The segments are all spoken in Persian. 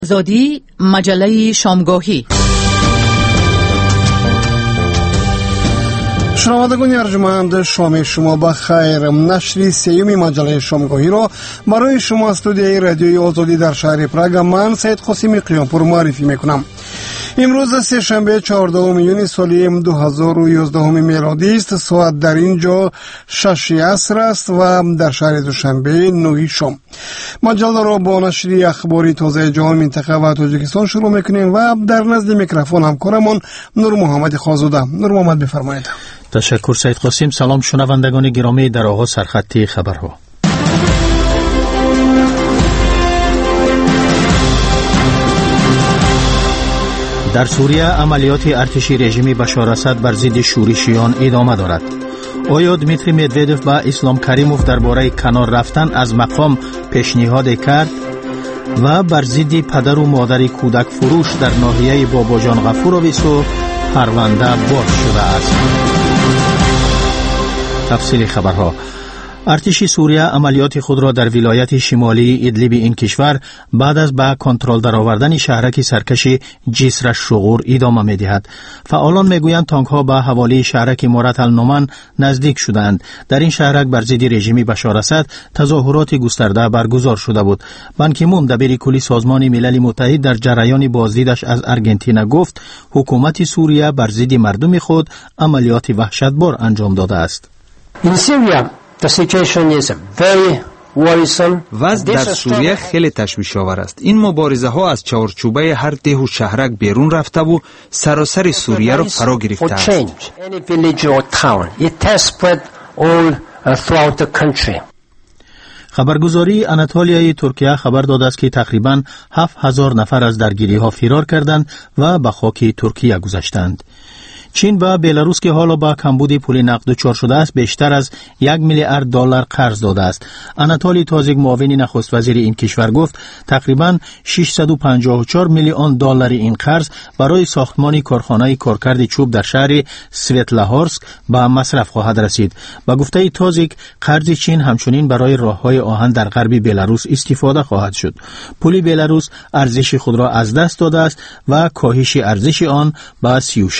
آزادی مجله شامگاهی. شنوندگان ارجمند، شام شما بخیر. نشر سیوم مجله شامگاهی را برای شما استودیوی رادیوی آزادی در شهر پراگ من سید قاسمی قیامپور معرفی میکنم. امروز سه‌شنبه 14 یونی سال 2011 میلادی است. ساعت در اینجا 6 عصر است و در شهر دوشنبه 9 شام. مجله را با نشر اخباری تازه جهان منطقه و تاجیکستان شروع میکنیم و در نزد میکروفون همکارمان نور محمد خازوده. نور محمد بفرمایید. تشکر سید قاسم. سلام شنوندگان گرامی. در آغاز سرخط خبرها. در سوریه عملیات ارتشی رژیم بشار اسد بر ضد شورشیان ادامه دارد. آیا دمیتری مدودف با اسلام کریموف درباره کنار رفتن از مقام پیشنهاد کرد؟ و بر ضد پدر و مادر کودک فروش در ناحیه باباجان غفورویسو پرونده باز شده است. تفصیل خبرها. ارتش سوریه عملیات خود را در ولایت شمالی ادلیب این کشور بعد از به کنترل درآوردن شهرک سرکش جسر الشغور ادامه می‌دهد. فعالان میگویند تانک‌ها به حوالی شهرک امارت النعمان نزدیک شدند. در این شهرک بر ضد رژیم بشار اسد تظاهرات گسترده برگزار شده بود. بان کی مون دبیر کلی سازمان ملل متحد در جریان بازدیدش از آرژانتین گفت حکومت سوریه بر ضد مردم خود عملیات وحشتبار انجام داده است. وضع در سوریه خیلی تشویش‌آور است. این مبارزه ها از چارچوبه هر ده و شهرک بیرون رفته و سراسر سوریه را فرا گرفته است. خبرگزاری آناتولیای ترکیه خبر داده است که تقریباً 7000 نفر از درگیری‌ها فرار کردند و به خاک ترکیه گذشتند. چین و بلاروس که حالا با کمبود پول نقد دچار شده است بیشتر از 1 میلیارد دلار قرض داده است. آناتولی تازیک معاون نخست وزیر این کشور گفت تقریباً 654 میلیون دلار این قرض برای ساختمان کارخانه کارکرد چوب در شهر سویتلاهورسک به مصرف خواهد رسید. با گفته تازیک قرض چین همچنین برای راههای آهن در غرب بلاروس استفاده خواهد شد. پول بلاروس ارزش خود را از دست داده است و کاهش ارزش آن به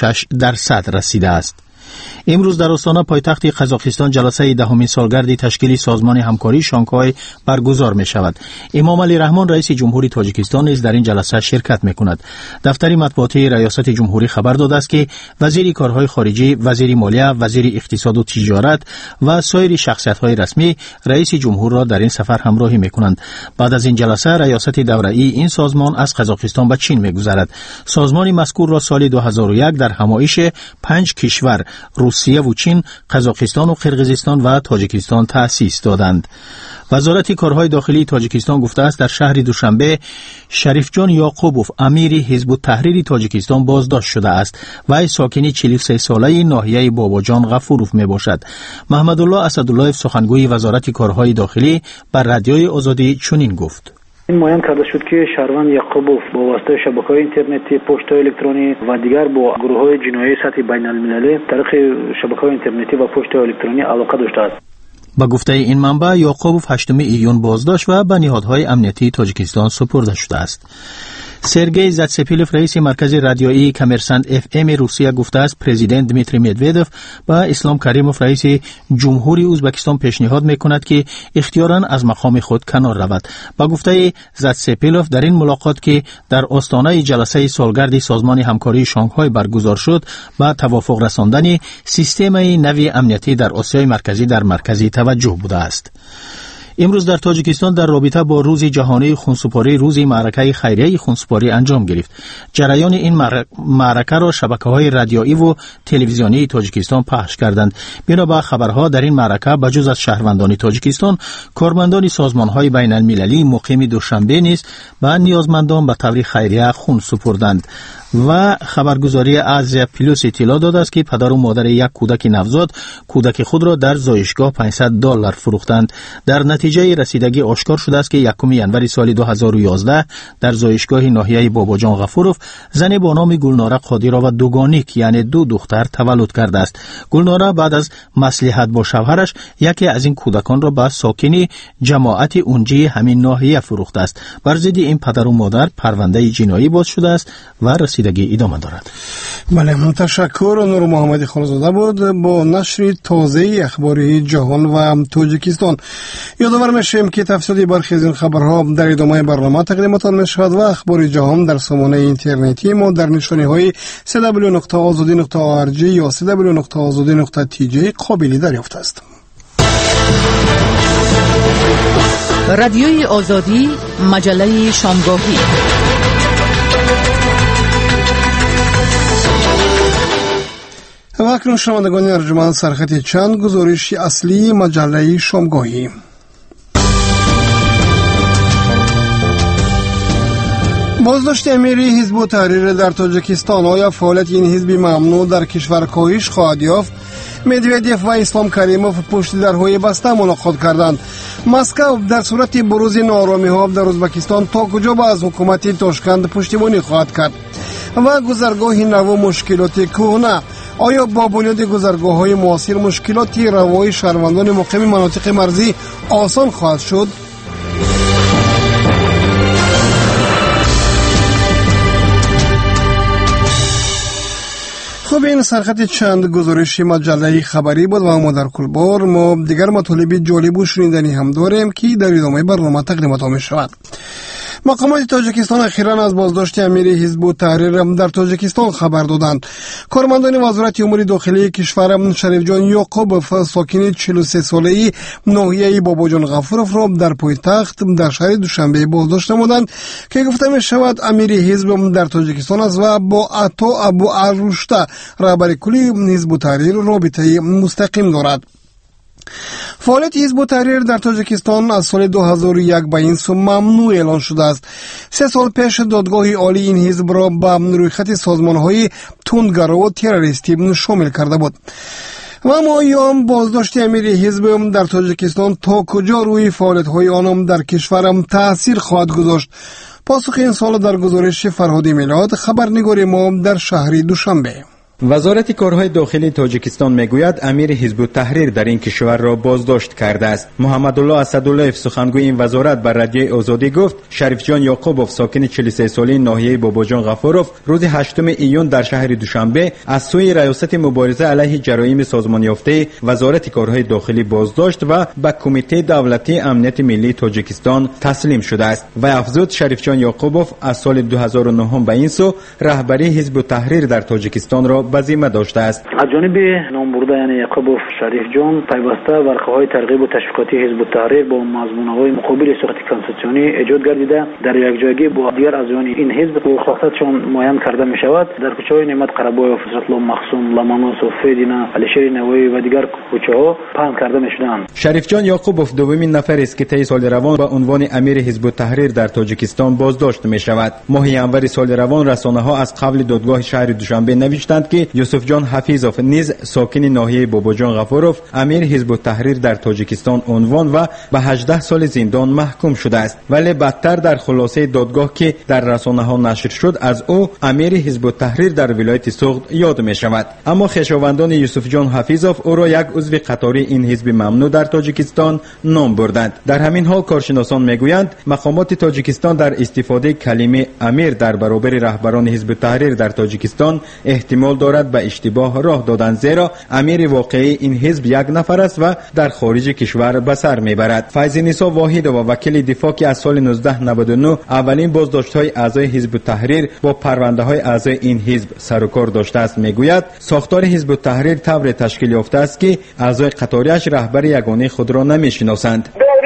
36% رسیده است. امروز در آستانه پایتخت قزاقستان جلسه دهمین سالگرد تشکیل سازمان همکاری شانگهای برگزار می شود. امام علی رحمان رئیس جمهوری تاجیکستان نیز در این جلسه شرکت می کند. دفتر مطبوعاتی ریاست جمهوری خبر داده است که وزیر کارهای خارجی، وزیر مالیه، وزیر اقتصاد و تجارت و سایر شخصیت‌های رسمی رئیس جمهور را در این سفر همراهی می کنند. بعد از این جلسه ریاست دوره‌ای این سازمان از قزاقستان به چین می گذرد. سازمان مذکور را سال 2001 در همایش 5 کشور روسیه و چین، قزاقستان و قرقیزستان و تاجیکستان تأسیس دادند. وزارت کارهای داخلی تاجیکستان گفته است در شهر دوشنبه شریف جان یعقوبوف امیر حزب التحریر تاجیکستان بازداشت شده است. وی ساکن 43 ساله ناحیه باباجان غفوروف می باشد. محمد الله اسدالله سخنگوی وزارت کارهای داخلی بر رادیوی آزادی چنین گفت: این معین کرده شد که شهروند یعقوبوف با واسطه شبکه‌های اینترنتی، پست‌های الکترونیک و دیگر با گروه‌های جنایی سطح بین‌المللی طریق شبکه‌های اینترنتی و پست‌های الکترونیک علاقه داشته است. با گفته این منبع یعقوبوف 8 ایون بازداشت و به نهادهای امنیتی تاجیکستان سپرده شده است. سرگئی زاتسپیلوف رئیس مرکز رادیویی کامرسانت FM روسیه گفته است پرزیدنت دمیتری مدودف با اسلام کریموف رئیس جمهوری ازبکستان پیشنهاد میکند که اختیاراً از مقام خود کنار رود. با گفته زاتسپیلوف در این ملاقات که در آستانه جلسه سالگرد سازمان همکاری شانگهای برگزار شد با توافق رساندن سیستم نوی امنیتی در آسیای مرکزی در مرکز توجه بوده است. امروز در تاجیکستان در رابطه با روز جهانی خونسپاری روز معرکه خیریه خونسپاری انجام گرفت. جریان این معرکه را شبکه‌های رادیویی و تلویزیونی تاجیکستان پخش کردند. بنا به خبرها در این معرکه بجز از شهروندان تاجیکستان کارمندان سازمان‌های بین‌المللی مقیم دوشنبه نیز به نیازمندان به طور خیریه خون سپردند. و خبرگزاری از پلوس اطلاع داده است که پدر و مادر یک کودک نوزاد کودک خود را در زایشگاه $500 فروختند. در نتیجه رسیدگی آشکار شده است که 1 ژانویه سال 2011 در زایشگاه ناحیه باباجان غفورов زن با نام گلناره قادیرا و دوگانیک یعنی 2 دختر تولد کرده است. گلناره بعد از مصلحت با شوهرش یکی از این کودکان را به ساکنی جماعت اونجی همین ناحیه فروخته است. بر ضد این پدر و مادر پرونده جنایی باز شده است و رسیدگی ادامه دارد. بله، تشکر. نور محمدی خانزاده بود با نشر تازه اخبار جهان و تاجیکستان. یادآور میشیم که تفصیلی برخی از این خبرها در ادامه برنامه تقدیمتان میشود و اخبار جهان در سامانه اینترنتی ما در نشانه‌های www.azadi.org یا www.azadi.tj قابل دریافت است. رادیوی آزادی، مجله شامگاهی. و اکنون شنوندگان ارجمند سرخط چند گزارش اصلی مجله شامگاهی. بازداشت امیری حزب التحریر در تاجیکستان. آیا فعالیت این حزب ممنوع در کشور کاهش خواهد یافت؟ مدودیف و اسلام کریموف پشت درهای بسته ملاقات کردند. مسکو در صورت بروز ناآرامی‌ها در ازبکستان تا کجا با از حکومت تاشکند پشتیبانی خواهد کرد؟ و گذرگاه نو مشکلات کهنه. آیا با بنیاد گذرگاه‌های معاصر مشکلات روایی شهروندان مقیم مناطق مرزی آسان خواهد شد؟ خب این سرخط چند گزارش مجله خبری بود و اما در کل بار ما دیگر مطالب جالب و شنیدنی هم داریم که در ادامه برنامه تقدیمتان می‌شود. مقامات تاجیکستان اخیراً از بازداشت امیر حزب التحریر در تاجیکستان خبر دادند. کارمندان وزارت امور داخلی کشور شریف جان یعقوبوف ساکن 43 ساله‌ای ناحیه باباجان غفورov را در پایتخت در شهر دوشنبه بازداشت نمودند که گفته می شود امیر حزب در تاجیکستان است و با عطا ابو عروشته رهبر کلی حزب التحریر رابطه مستقیم دارد. فعالیت حزب التحریر در تاجیکستان از سال 2001 به این سو ممنوع اعلان شده است. 3 سال پیش دادگاه عالی این حزب را به رویخط سازمان‌های تندگرا و تروریستی شامل کرده بود. و اما ایام بازداشت امیر حزب در تاجیکستان تا کجا روی فعالیت‌های آنم در کشورم تأثیر خواهد گذاشت؟ پاسخ این سوال در گزارش فرهادی میلاد خبرنگار ما در شهر دوشنبه. وزارت کارهای داخلی تاجیکستان میگوید امیر حزب التحریر در این کشور را بازداشت کرده است. محمد الله اسدالله سخنگوی این وزارت بر رادیوی آزادی گفت شریف جان یعقوبوف ساکن 43 ساله ناحیه باباجان غفورov روز 8 ایون در شهر دوشنبه از سوی ریاست مبارزه علیه جرایم سازمان یافته وزارت کارهای داخلی بازداشت و به کمیته دولتی امنیت ملی تاجیکستان تسلیم شده است. و افزود شریف جان یعقوبوف از سال 2009 به این سو رهبری حزب التحریر در تاجیکستان را بزیمه داشته است. از جانب نامبرده یعنی یعقوبوف شریف جان پیوسته ورقه‌های ترغیب و تشویقاتی حزب التحریر با مضمون‌های مقابل سخت کنستیتوسیونی ایجاد گردیده در یکجایی با دیگر اعضایان این حزب خواستشان معین کرده می شود. در کوچه‌های نعمت قره‌بایوف، فضلالله مخصوم، لمانوس و فیدینا، علیشیر نوایی و دیگر کوچه‌ها پهن کرده می‌شدند. شریف جان یعقوبوف دومین نفر است که طی سال روان با عنوان امیر حزب التحریر در تاجیکستان بازداشت می شود. ماه ژانویه سال روان رسانه‌ها از قبل دادگاه شهر دوشنبه نوشتند که یوسف جان حفیظوف نیز ساکن ناحیه باباجان غفورov امیر حزب التحریر در تاجیکستان عنوان و به 18 سال زندان محکوم شده است. ولی بدتر در خلاصه دادگاه که در رسانه‌ها نشر شد از او امیر حزب التحریر در ولایت سوخت یاد می شود. اما خویشاوندان یوسف جان حفیظوف او را یک عضو قطاری این حزب ممنوع در تاجیکستان نام بردند. در همین حال کارشناسان میگویند مقامات تاجیکستان در استفاده کلمه امیر در برابر رهبران حزب التحریر در تاجیکستان احتمال دارد به اشتباه راه دادند، زیرا امیر واقعی این حزب یک نفر است و در خارج کشور به سر میبرد. فیض‌نسا واحد و وکیل دفاع که از سال 1999 اولین بازداشت‌های اعضای حزب التحریر با پرونده‌های اعضای این حزب سر و کار داشته است میگوید ساختار حزب التحریر طور تشکیل یافته است که اعضای قطاریش رهبر یگانه خود را نمیشناسند.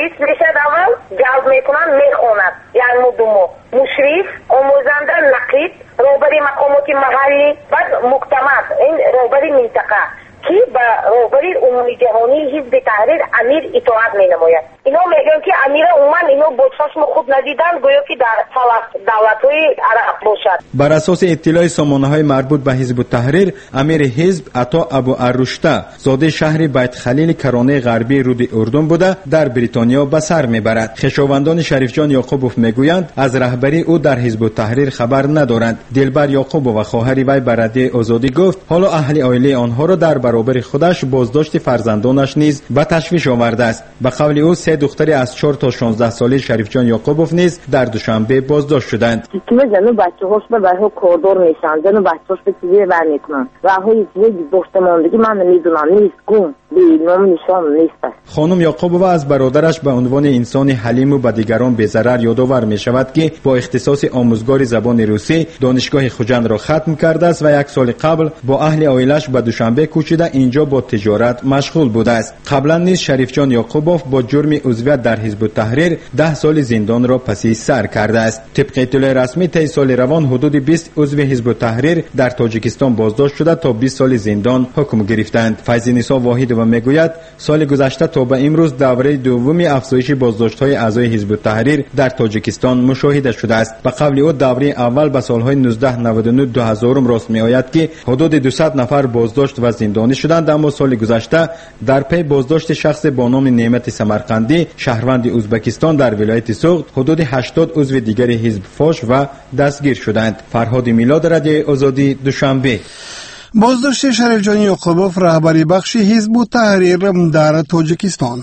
جلب میکنن میخونند یعنی مدومو مشرف آموزنده نقیب روبری مقامات محلی بعد مکتمل این روبری منطقه که با روبری عمومی جهانی حزب تحریر امیر اطاعت می نماید. اینا میگن که امیر عمان اینو با چشم خود ندیدن گویا که در دولت‌های عرب باشد. بر اساس اطلاع سامانه‌های مربوط به حزب التحریر، امیر حزب عطا ابو الرشته زاده شهر بیت خلیل کرانه غربی رود اردن بوده در بریتانیا به سر میبرد. خویشاوندان شریف جان یعقوبوف میگویند از رهبری او در حزب التحریر خبر ندارند. دلبر یعقوبوف و خواهر وی به رادیو آزادی گفت حالا اهل عائله آنها را در برابر خودش بازداشت فرزندانش نیز به تشویش آورده است. به قول او سه دختر از 4 تا 16 ساله شریف جان یعقوبوف نیز در دوشنبه بازداشت شدند. زنو بچه‌هاش به برای کوردور میشن، زنو بچه‌هاش به چیزی بر میکنن و هایی چیزی داشتماندگی من نمیدونم نیست، گم نام نشان نیست. خانم یعقوبووا از برادرش به عنوان انسان حلیم و به دیگران بی‌ضرر یادآور می‌شود که با اختصاص آموزگار زبان روسی دانشگاه خوجند را ختم کرده است و 1 سال قبل با اهل عائله‌اش به دوشنبه کوچیده اینجا با تجارت مشغول بوده است. قبلا نیز شریف جان یعقوبوف با جرم عضویت در حزب التحریر 10 سال زندان را پس سر کرده است. طبق اطلاع رسمی طی سال روان حدود 20 عضو حزب التحریر در تاجیکستان بازداشت شده تا 20 سال زندان حکم گرفتند. فیض‌نسا واحدова میگوید سال گذشته تا به امروز دوره دوم افزایش بازداشت‌های اعضای حزب التحریر در تاجیکستان مشاهده شده است. به قول او دوره اول به سال‌های 1999 2000 راست می‌آید که حدود 200 نفر بازداشت و زندانی شدند، اما سال گذشته در پی بازداشت شخص با نام نعمت سمرقندی شهروند ازبکستان در ولایت سوغد حدود 80 عضو دیگر حزب فاش و دستگیر شدند. فرهاد میلاد، رادیو آزادی، دوشنبه. بازداشت شریف جان یعقوبوف رهبری بخش حزب التحریر در تاجیکستان.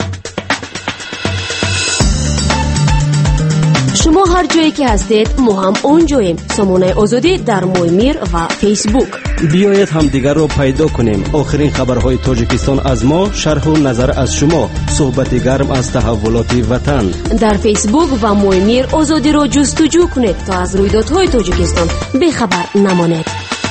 شما هر جایی که هستید ما هم اونجاییم. سامانه آزادی در مویمیر و فیسبوک. بیایید همدیگر رو پیدا کنیم. آخرین خبرهای تاجیکستان از ما، شرح و نظر از شما، صحبت گرم از تحولات وطن. در فیسبوک و مویمیر آزادی رو جستجو کنید تا از رویدادهای تاجیکستان بیخبر نمانید.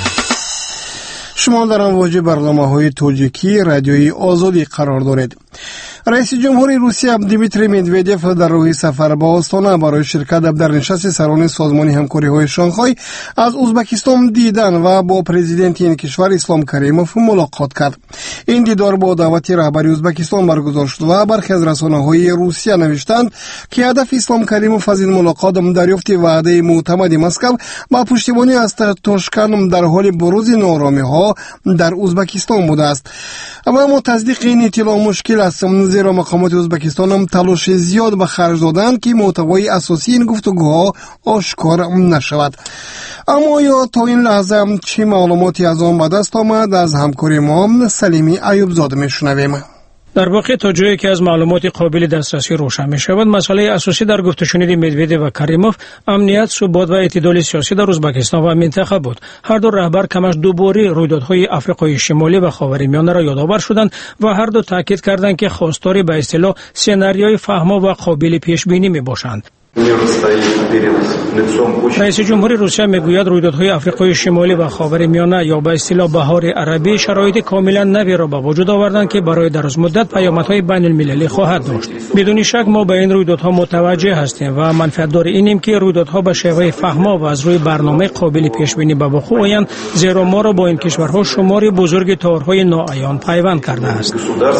شما در امواج برنامه‌های تاجیکی رادیوی آزادی قرار دارید. رئیس جمهوری روسیه دیمیتری مدودیف در روی سفر به آستانه برای شرکت در نشست سران سازمان همکاری‌های شانگهای از ازبکستان دیدن و با پرزیدنت این کشور اسلام کریموف ملاقات کرد. این دیدار با دعوت رهبری ازبکستان برگزار شد و برخی از رسانه‌های روسیه نوشتند که هدف اسلام کریموف از این ملاقات دریافت وعده معتمد مسکو با پشتیبانی از تاشکن در حال بروز نارامی‌ها در ازبکستان بوده است. اما تصدیق این اطلاع مشکل است، زیرا مقامات ازبکستان هم تلاش زیاد به خرج دادند که محتوای اساسی این گفتگوها آشکار نشود. اما یا تا این لحظه چه معلوماتی از آن به دست آمد؟ از همکار ما سلیمی ایوبزاده میشنویم. در واقع تا جایی که از معلومات قابل دسترسی روشن می شود، مسئله اساسی در گفت و شنید مدودیف و کریموف امنیت، ثبات و اعتدال سیاسی در ازبکستان و منطقه بود. هر دو رهبر کمش دوباره رویدادهای آفریقای شمالی و خاورمیانه را یادآور شدند و هر دو تاکید کردند که خواستار به اصطلاح سناریوی فهم و قابل پیش بینی می باشند. رئیس جمهوری روسیه میگوید رویدادهای آفریقای شمالی و خاورمیانه یا به اصطلاح بهار عربی شرایط کاملا نوی را به وجود آوردند که برای دراز مدت پیامدهای بین المللی خواهد داشت. بدون شک ما به این رویدادها متوجه هستیم و منفعتدار اینیم که رویدادها به شیوه فهما و از روی برنامه قابل پیش بینی به وقوع آیند، زیرا ما را با این کشورها شماری بزرگ تارهای ناعیان پیوند کرده است.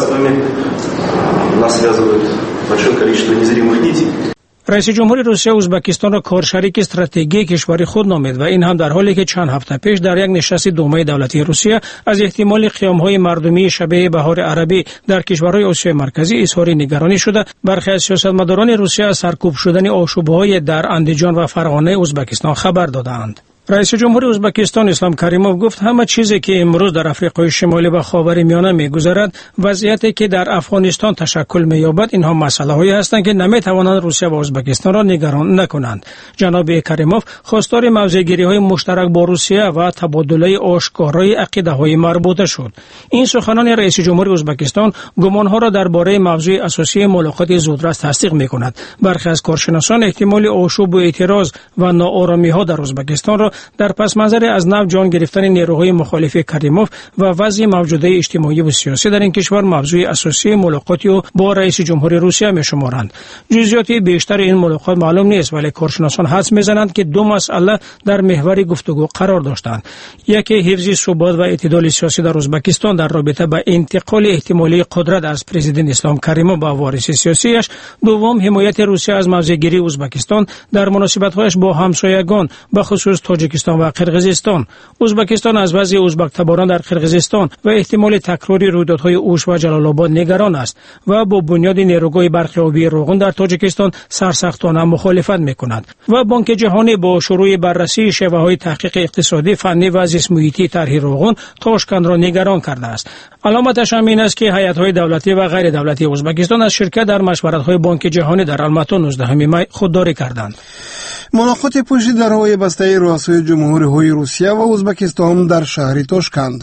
رئیس جمهوری روسیه ازبکستان را کارشریک استراتژیکی کشوری خود نامید و این هم در حالی که چند هفته پیش در یک نشست دومه دولتی روسیه از احتمال قیام‌های مردمی شبیه بهار عربی در کشورهای آسیای مرکزی اظهار نگرانی شده. برخی از سیاستمداران روسیه از سرکوب شدن آشوب‌های در اندیجان و فرغانه ازبکستان خبر دادند. رئیس جمهوری ازبکستان اسلام کریموف گفت همه چیزی که امروز در آفریقای شمالی و خاورمیانه می‌گذرد، وضعیتی که در افغانستان تشکل می‌یابد، اینها مسائلی هستند که نمی‌توانند روسیه و ازبکستان را نگران نکنند. جناب کریموف خواستار موضع‌گیری‌های مشترک با روسیه و تبادله آشکارای عقیده‌های مربوطه شد. این سخنان رئیس جمهوری ازبکستان گمان‌ها را درباره موضوع اساسی ملاقات زودرس تصدیق می‌کند. برخی از کارشناسان احتمال آشوب و اعتراض و ناآرامی‌ها در ازبکستان را در پس منظر از نو جان گرفتن نیروهای مخالف کریموف و وضع موجوده اجتماعی و سیاسی در این کشور موضوع اساسی ملاقات با رئیس جمهور روسیه می‌شمارند. جزئیات بیشتر این ملاقات معلوم نیست، ولی کارشناسان حدس می‌زنند که دو مسئله در محور گفتگو قرار داشتند. یکی حفظ ثبات و اعتدال سیاسی در ازبکستان در رابطه با انتقال احتمالی قدرت از پرزیدنت اسلام کریموف به وارث سیاسیش، دوم حمایت روسیه از موضع‌گیری ازبکستان در مناسبت‌هایش با همسایگان به خصوص تاجیکستان و قرقیزستان. ازبکستان از وضع ازبک تباران در قرقیزستان و احتمال تکرار رویدادهای اوش و جلال آباد نگران است و با بنیاد نیروگاه برق آبی روغن در تاجیکستان سرسختانه مخالفت می‌کند و بانک جهانی با شروع بررسی شیوه‌های تحقیق اقتصادی، فنی و زیست محیطی طرح روغن تاشکند را نگران کرده است. علامتش این است که هیئت‌های دولتی و غیر دولتی ازبکستان از شرکت در مشورت‌های بانک جهانی در الماتی 19 می خودداری کردند. ملاقات پشت درهای بسته رؤسای جمهورهای روسیه و ازبکستان در شهر تاشکند.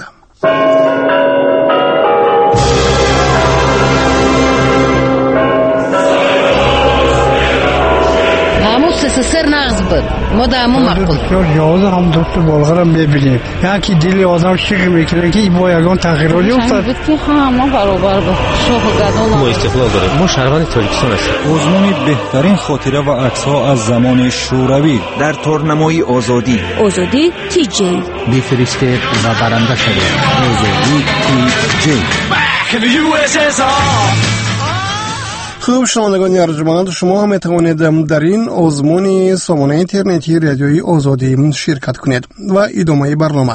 سر نغز بود ما دامو مقبول یازده هم دوست بالغرم ببینیم یکی دلی آدم شکر میکنه که با یگان تغییراتی افتاد بود که همه برابر بود شوق گدان ما استقلال داریم ما شهروند تاجیکستان هستیم آزمون بهترین خاطره و عکس‌ها از زمان شوروی در تورنمای آزادی تی جی بفرستید و برنده شدید آزادی تی جی. خوب شنوندگان ارجمند، شما هم میتوانید در این آزمون سامانه اینترنتی رادیوی آزادی شرکت کنید و ادامه برنامه.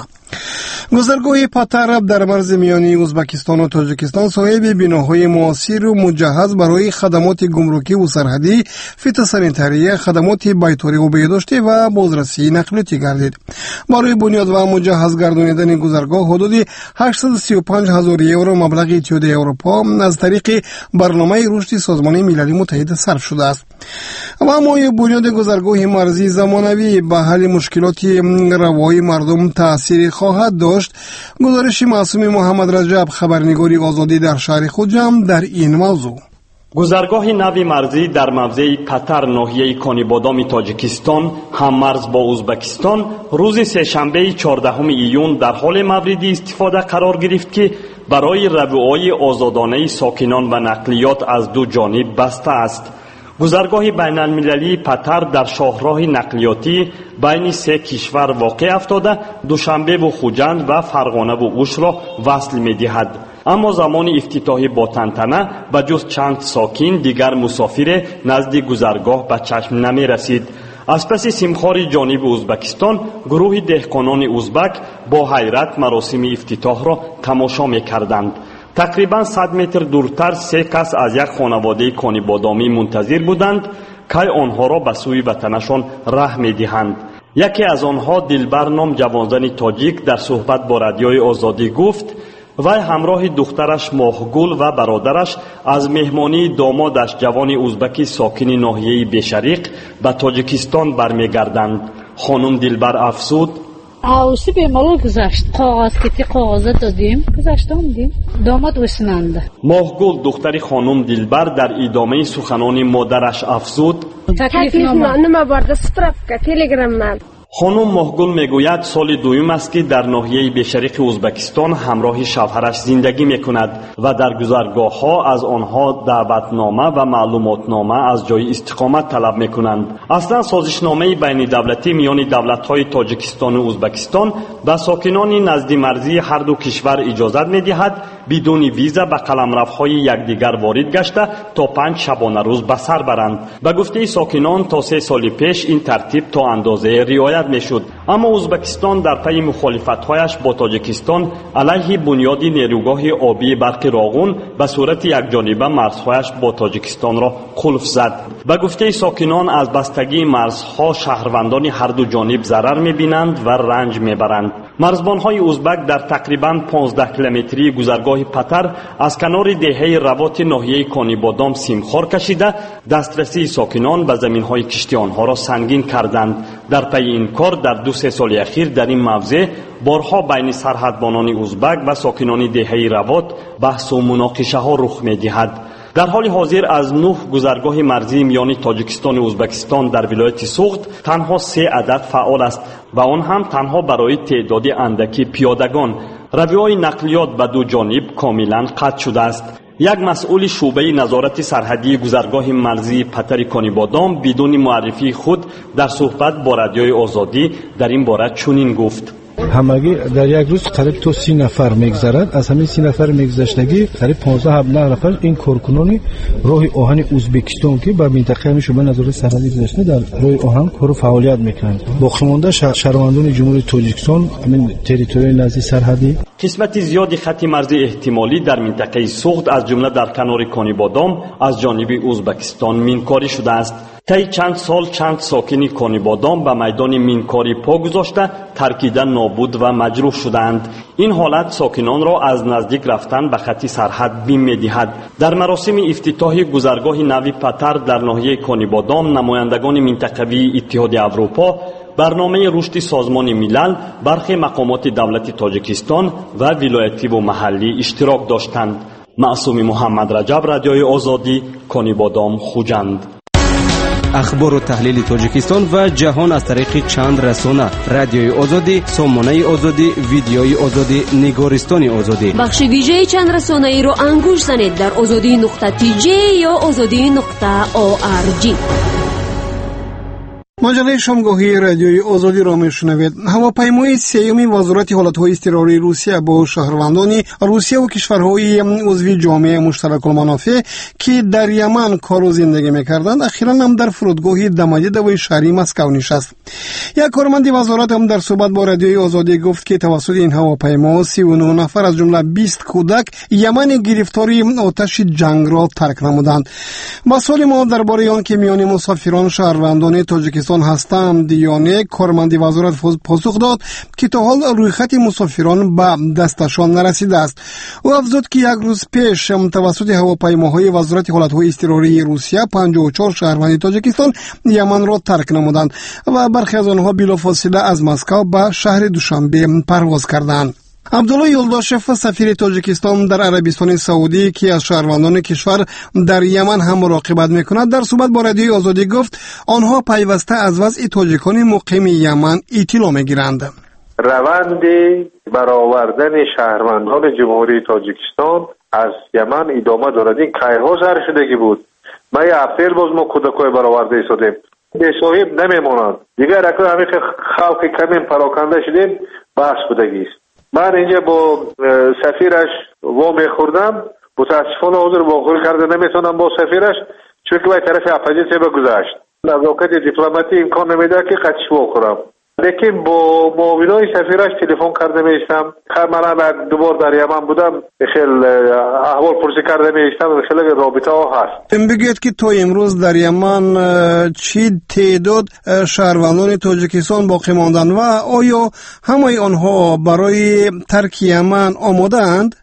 گذرگاه پاتراب در مرز میانی ازبکستان و تاجیکستان صاحب بناهای معاصر و مجهز برای خدمات گمرکی و سرحدی، فیتوسانیتاری، خدمات بیطاری و بهداشتی و بازرسی نقلیاتی گردید. برای بنیاد و مجهز گردانیدن گذرگاه حدود 835,000 یورو مبلغ اتحادیه اروپا از طریق برنامه رشد سازمان ملل متحد صرف شده است. و اما بنیاد گذرگاه مرزی زمانوی به حل مشکلات روایی مردم تأثیر خواهد داشت. گزارش معصوم محمد رجب، خبرنگاری آزادی در شهر خودجام، در این موضوع. گذرگاه نوی مرزی در موضع پتر ناحیه کانیبادام تاجیکستان هم مرز با ازبکستان روز سه‌شنبه 14 ایون در حال مورد استفاده قرار گرفت که برای رویای آزادانه ساکنان و نقلیات از دو جانب بسته است. گذرگاه بین المللی پتر در شاهراه نقلیاتی بین سه کشور واقع افتاده دوشنبه و خوجند و فرغانه و اوش را وصل می دهد. اما زمان افتتاحی با تنتنه به جز چند ساکن دیگر مسافر نزد گذرگاه به چشم نمی رسید. از پس سیمخوار جانب ازبکستان گروه دهقانان ازبک با حیرت مراسم افتتاح را تماشا می کردند. تقریبا 100 متر دورتر سه کس از یک خانواده کانیبادامی منتظر بودند که آنها را به سوی وطنشان ره می دهند. یکی از آنها دلبر نام جوانزن تاجیک در صحبت با رادیوی آزادی گفت وی همراه دخترش ماهگل و برادرش از مهمانی دامادش جوان ازبکی ساکن ناحیه بشریق به تاجیکستان برمیگردند. خانم دلبر افزود اوسی به مال گذشت کاغذ کتی کاغذ دادیم گذشت آمدیم داماد وسننده. ماهگل دختر خانم دلبر در ادامه سخنان مادرش افزود تکلیف نامه برده سپرافکا تلگرام من. خانم ماهگل میگوید سال دوم است که در ناحیه بشریق ازبکستان همراه شوهرش زندگی میکند و در گذرگاه ها از آنها دعوتنامه و معلوماتنامه از جای استقامت طلب میکنند. اصلا سازشنامه بین دولتی میان دولت های تاجیکستان و ازبکستان به ساکنان نزد مرزی هر دو کشور اجازت میدهد بدون ویزا به قلمروهای یکدیگر وارد گشته تا 5 شبانه روز به سر برند. به گفته ساکنان تا 3 سال پیش این ترتیب تا اندازه رعایت میشد، اما ازبکستان در پی مخالفت‌هایش با تاجیکستان علیه بنیاد نیروگاه آبی برق راغون به صورت یکجانبه مرزهایش با تاجیکستان را قلف زد. به گفته ساکنان از بستگی مرزها شهروندان هر دو جانب ضرر می‌بینند و رنج می‌برند. مرزبان‌های ازبک در تقریباً 15 کیلومتری گذرگاه پتر از کنار دهه روات ناحیه کانیبادام سیمخوار کشیده دسترسی ساکنان به زمین‌های کشتی آنها را سنگین کردند. در پی این کار در 2-3 سال اخیر در این موضع بارها بین سرحدبانان ازبک و ساکنان دهه روات بحث و مناقشه ها رخ می‌دهد. در حال حاضر از 9 گذرگاه مرزی میان تاجیکستان و ازبکستان در ولایت سوخت تنها 3 عدد فعال است و آن هم تنها برای تعداد اندکی پیادگان. رویهای نقلیات به دو جانب کاملا قطع شده است. یک مسئول شعبه نظارت سرحدی گذرگاه مرزی پتر کانیبادام بدون معرفی خود در صحبت با رادیوی آزادی در این باره چنین گفت: همگی در یک روز قریب تا 30 نفر میگذرد. از همین 30 نفر میگذشتگی قریب 15 نفر این کارکنان راه آهن ازبکستان که به منطقه همین شعبه نظارت سرحدی گذشته در راه آهن کار فعالیت میکنند. باقی مانده شهروندان جمهوری تاجیکستان همین تریتوری نزدیک سرحدی قسمت زیادی خط مرزی احتمالی در منطقه سوخت از جمله در کنار کانیبادام از جانب ازبکستان مینکاری شده است. طی چند سال چند ساکن کانیبادام به میدان مینکاری پا گذاشته ترکیده نابود و مجروح شدند. این حالت ساکنان را از نزدیک رفتن به خط سرحد بیم می‌دهد. در مراسم افتتاح گذرگاه نوی پتر در ناحیه کانیبادام نمایندگان منطقوی اتحاد اروپا، برنامه رشد سازمان ملل، برخی مقامات دولت تاجیکستان و ولایتی و محلی اشتراک داشتند. معصوم محمد رجب، رادیوی آزادی، کانیبادام، خوجند. اخبار و تحلیل تاجیکستان و جهان از طریق چند رسانه: رادیوی آزادی، سامانه آزادی، ویدیوی آزادی، نگارستان آزادی. بخش ویژه چند رسانه ای رو انگوش زنید در azadi.tj یا azadi.org. مجله شامگاهی رادیوی آزادی را میشنوید. هواپیمای سیوم وزارت حالتهای اضطراری روسیه با شهروندان روسیه و کشورهای عضو جامعه مشترک المنافع که در یمن کار و زندگی میکردند اخیراً هم در فرودگاه دمجد و شهری مسکو نشست. یک کارمند وزارت هم در صحبت با رادیوی آزادی گفت که توسط این هواپیما 39 نفر از جمله 20 کودک یمن گرفتاری آتش جنگ را ترک نمودند. مسئول ما درباره آن که میان مسافران شهروندان تاجیکستان هستند یا نه کارمند وزارت پاسخ داد که تا حال روی خط مسافران به دستشان نرسیده است. او افزود که یک روز پیش توسط هواپیماهای وزارت حالتهای اضطراری روسیه 54 شهروند تاجیکستان یمن را ترک نمودند و برخی از آنها بلافاصله از مسکو به شهر دوشنبه پرواز کردند. عبدالله یولداشف، سفیر تاجیکستان در عربستان سعودی که از شهروندان کشور در یمن هم مراقبت میکند، در صحبت با رادیوی آزادی گفت آنها پیوسته از وضع تاجیکان مقیم یمن اطلاع میگیرند. روند برآوردن شهروندان جمهوری تاجیکستان از یمن ادامه دارد. این کایها زر شدگی بود. ما اپریل باز ما کودکای برآورده شدیم. به صاحب نمیمونند. دیگر اکنون همین خلق کمین پراکنده شدیم بحث بودگی است. من اینجا با سفیرش وامی خوردم، متاسفانه حضور واخوری کرده نمیتونم با سفیرش، چون که باید طرف اپوزیسیون بگذاشت. نزاکت دیپلماتی امکان نمیده که قدش واخورم. لیکن با معاونای سفیرش تلفن کرده میشتم. من دوبار در یمن بودم، خیلی احوال پرسی کرده میشتم، خیلی رابطه ها هست. بگید که تا امروز در یمن چی تعداد شهروندان تاجیکستان باقی ماندن و آیا همه آنها برای ترک یمن آماده اند؟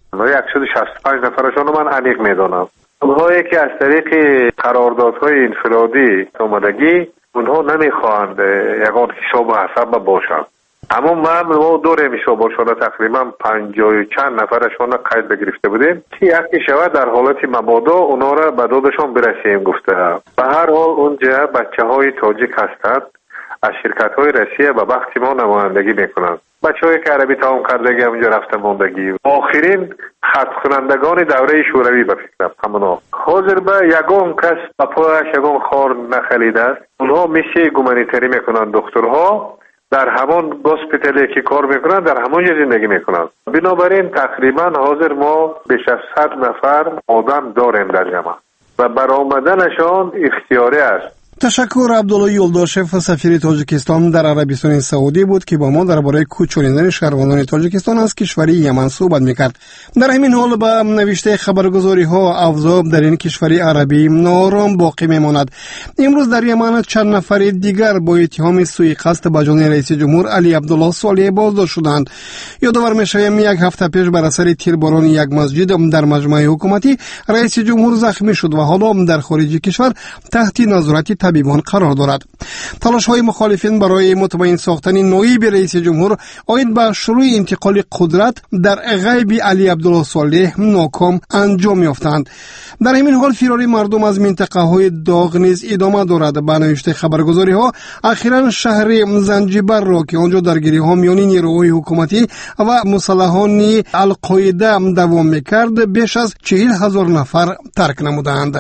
165 نفرشان من عمیق میدانم. اونهایی که از طریق قراردادهای انفرادی آمدگی اونها نمیخواهند یکان حساب حساب باشند. اما ما دور حساب باشند تقریبا 50 چند نفرشان قید بگرفته بودیم که یکی شود در حالت مبادا اونا را به دادشان برسیم گفته. به هر حال اونجا بچه های تاجیک هستند از شرکت های روسیه به وقت ما نمایندگی میکنند. بچه های که عربی تمام کردگی اونجا رفته ماندگی. آخرین خط کنندگان دوره شوروی به فکرم همونا. حاضر به یگان کس به پایش یگان خار نخلیده است. اونها میشه گومانیتری میکنند. دکترها در همان گوسپیتالی که کار میکنند در همونجا زندگی میکنند. بنابراین تقریبا حاضر ما بیش از 100 نفر آدم داریم در جمع و برآمدنشان اختیاری است. تشکر. عبدالله یولداشف، سفیر تاجیکستان در عربستان سعودی بود که با ما درباره کوچولندن شهروندان تاجیکستان از کشور یمن صحبت میکرد. در همین حال به نوشته خبرگزاری ها اوضاع در این کشور عربی نارام باقی میماند. امروز در یمن چند نفر دیگر با اتهام سوء قصد به جان رئیس جمهور علی عبدالله صالح بازداشت شدند. یادآور میشویم یک هفته پیش بر اثر تیرباران یک مسجد در مجمع حکومتی رئیس جمهور زخمی شد و حالا در خارج کشور تحت نظارت طبیبان قرار دارد. تلاش های مخالفین برای مطمئن ساختن نایب رئیس جمهور آید به شروع انتقال قدرت در غیب علی عبدالله صالح ناکام انجام یافتند. در همین حال فراری مردم از منطقه های داغ نیز ادامه دارد. به نوشته خبرگزاری ها اخیراً شهر زنجبر را که آنجا درگیری ها میان نیروهای حکومتی و مسلحان القاعده دوام میکرد بیش از 40,000 نفر ترک نمودند.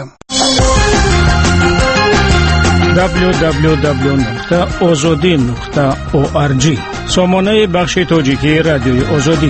www.ozodi.org سامانه بخش تاجیکی رادیوی آزادی.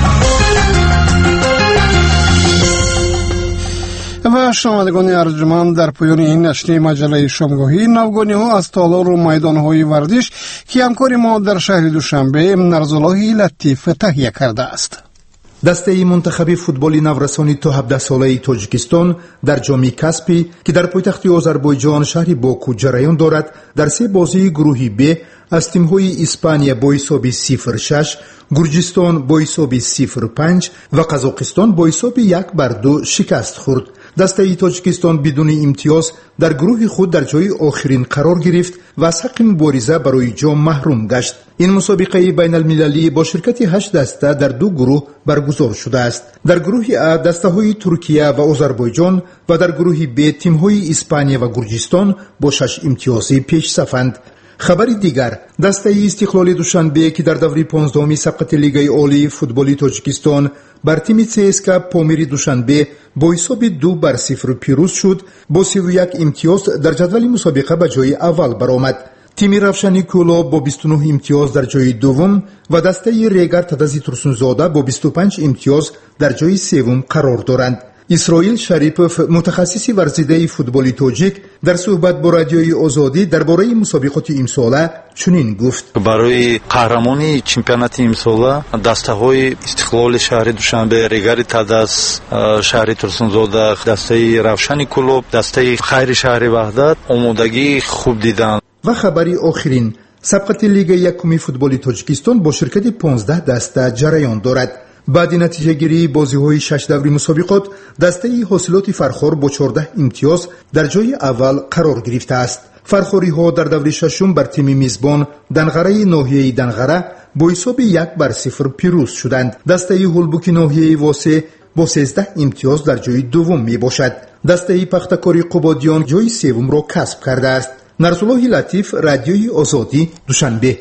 و شنوندگان ارجمند، در پایان این نشریه مجله شامگاهی نوگانی ها از تالار و میدان های ورزش که همکار ما در شهر دوشنبه نرزالله لطیف تهیه کرده است. دسته منتخب فوتبال نورسانی تا 17 ساله تاجیکستان در جام کاسپی که در پایتخت آذربایجان شهر باکو جریان دارد در 3 بازی گروهی ب از تیم‌های اسپانیا با حساب 0-6، گرجستان با حساب 0-5 و قزاقستان با حساب 1-2 شکست خورد. دسته تاجیکستان بدون امتیاز در گروه خود در جای آخرین قرار گرفت و از حق مبارزه برای جام محروم گشت. این مسابقه بین المللی با شرکت 8 دسته در 2 گروه برگزار شده است. در گروه ا دسته های ترکیه و آذربایجان و در گروه ب تیم های اسپانیا و گرجستان با 6 امتیازی پیش صفند. خبر دیگر، دسته استقلال دوشنبه که در دوره 15 سبقت لیگ عالی فوتبال تاجیکستان بر تیم CSKA پامیر دوشنبه با حساب 2-0 پیروز شد، با 31 امتیاز در جدول مسابقه به جای اول برآمد. تیم روشنی کولا با 29 امتیاز در جای دوم و دسته ریگر تدزی ترسونزاده با 25 امتیاز در جای سوم قرار دارند. اسرائیل شریپوف متخصص ورزیده فوتبال تاجیک در صحبت با رادیوی آزادی درباره مسابقات امساله چنین گفت: برای قهرمانی چمپیونات امساله دسته‌های استقلال شهر دوشنبه، ریگر تدز شهر ترسونزاده، دسته روشن کلوب، دسته خیر شهر وحدت آمادگی خوب دیدند. و خبری آخرین، سبقت لیگ یکم فوتبال تاجیکستان با شرکت 15 دسته جریان دارد. بعد نتیجه گیری بازی های 6 دوره مسابقات دسته حاصلات فرخار با 14 امتیاز در جای اول قرار گرفته است. فرخاری ها در دوره ششم بر تیم میزبان دنغره ناحیه دنغره با حساب 1-0 پیروز شدند. دسته هولبوک ناحیه واسه با 13 امتیاز در جای دوم می باشد. دسته پختکاری قبادیان جای سوم را کسب کرده است. نرزالله لطیف، رادیوی آزادی، دوشنبه.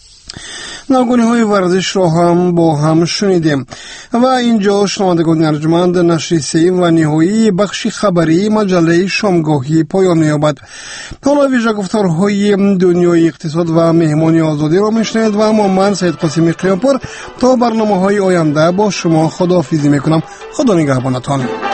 نوگانی های ورزش را هم با هم شنیدیم و اینجا شنوندگان ارجمند نشر سوم و نهایی بخش خبری مجله شامگاهی پایان می‌یابد. حالا ویژه گفتارهای دنیای اقتصاد و مهمانی آزادی را میشنوید و من سید قاسمی قیامپور تا برنامه‌های آینده با شما خداحافظی میکنم. خدا نگهبانتان.